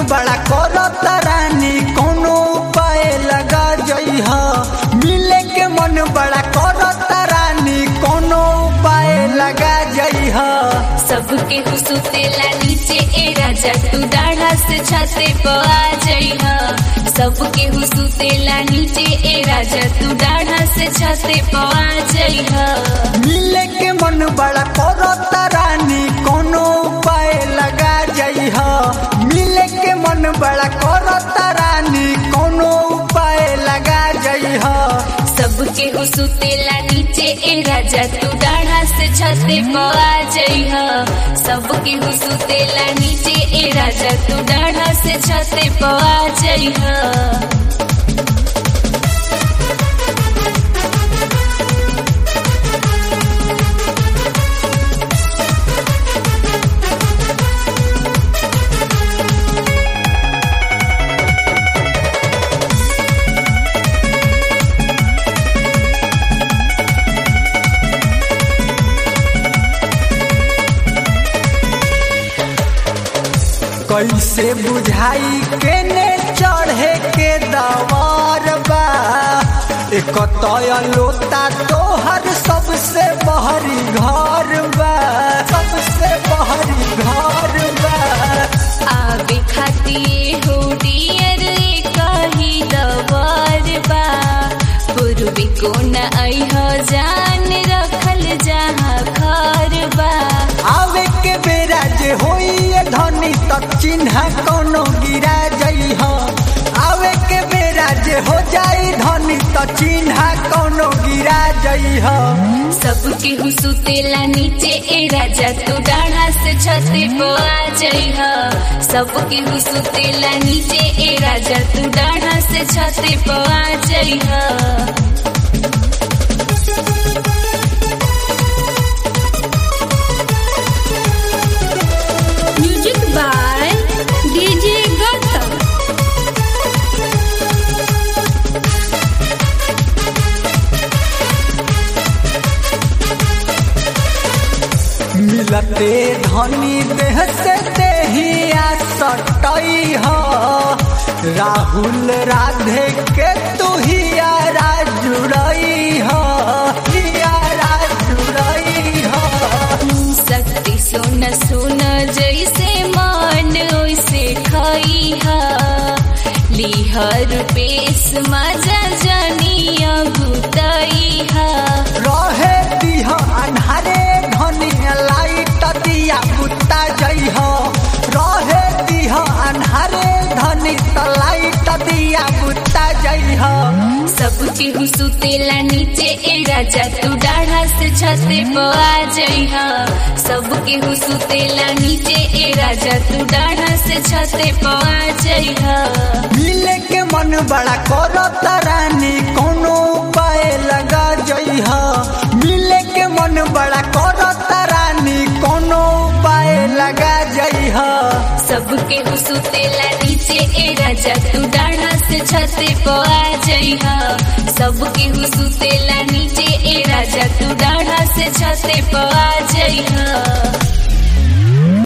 बड़ा करत रानी कोनो उपाय लगा जइहा। मिले के मन बड़ा करत रानी कोनो उपाय लगा जइहा। सबके हुसुतेला नीचे ए राजा तू डाढ़ा से छाते पे आ जइहा। सबके हुसुतेला नीचे ए राजा तू डाढ़ा से छाते पे आ जइहा। मिले के मन बड़ा करत रानी कोनो उपाय लगा जइहा। मिले के मन बड़ा करत रानी कोनो उपाय लगा जइहा। सबके हुसुतेला नीचे ए राजा तू डाढ़ा से छाते पे आ जइहा। सबके हुसुतेला नीचे ए राजा तू डाढ़ा से छाते पे आ जइहा। कैसे बुझाई के ने चढ़े के दवार बा। एक लोता तोहर सबसे बहरी घर बा। सबसे बहरी घर बा। आवे खाती हो डियर कही दवार बा। पूर्वी को न अइह जान रखल जहाँ घर बा। आवे के बेरा जे होई धनी तक चिन्ह कोनो गिरा जइह। आवे के बेरा जे हो जाई धनी तक चिन्ह कोनो गिरा जइह। सबके हुसुतेला नीचे ए राजा तू डाढ़ा से छाते पे आ जइहा। सबके हुसुतेला नीचे ए राजा तू डाढ़ा से छाते पे आ जइहा। Music by DJ Gautam. मिलते धनी देह से देहिया सटई हो। राहुल राधे के तू हियारा जुड़ई हो। हियारा जुड़ई हो। शक्ति सोन सोन जैसे मान वैसे खइहा। लिहर पेश मजा जनिया गुतइहा। रहे दिह अन्हारे धनी लाइट दिया बुता जइह। रहे दिह अन्हारे धनी लाइट दिया बुता जइह। सबके हुसुतेला नीचे ए राजा तू डाढ़ा से छाते पे आ जइहा। सबके हुसुतेला नीचे ए राजा तू डाढ़ा से छाते पे आ जइहा। मिले के मन बड़ा करत रानी कोनो उपाय लगा जइहा। मिले के मन बड़ा करत रानी कोनो उपाय लगा जइहा। सबके हुसुतेला नीचे ए राजा तू डाढ़ा से छाते पे आ जइहा। सबके हुसुतेला नीचे ए राजा तू डाढ़ा से छाते पे आ जइहा।